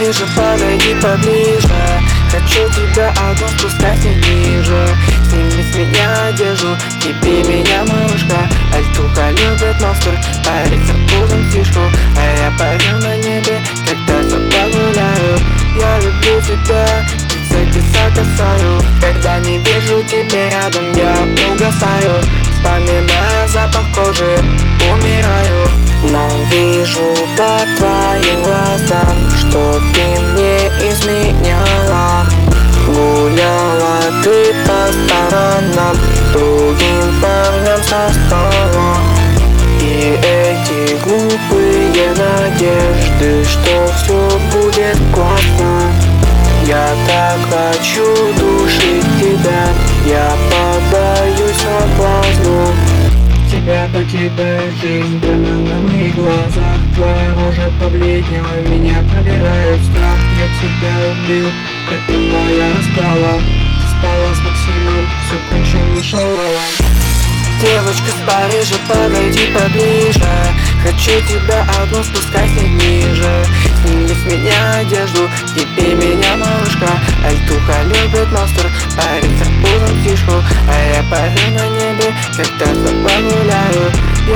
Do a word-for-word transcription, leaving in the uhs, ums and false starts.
Парижа, подойди поближе. Хочу тебя одну спускать не ниже. Сними с меня одежду, тебе меня, малышка. Альтуха любит монстр, париться будем фишку. А я парю на небе, когда с тобой гуляю. Я люблю тебя, киса-киса касаю. Когда не вижу тебя рядом, я угасаю. Вспоминая запах кожи, умираю. Но вижу по твоим глазам, что ты мне изменяла. Гуляла ты по сторонам, другим парням со стола. И эти глупые надежды, что все будет классно. Я так хочу душить тебя, я поддаюсь соблазну. Тебя покидает жизнь прямо на моих глазах. Твоя рожа побледнела, меня пробирает страх. Я тебя убил, это моя расправа. Ты спала с Максимом, все кончено шалала. Девочка с Парижа, подойди поближе. Хочу тебя одну спускать не ниже. Сними с меня одежду, тебе меня, малышка. Альтуха любит монстр, париться будем фишку. А я парю на небе, когда с тобой гуляю.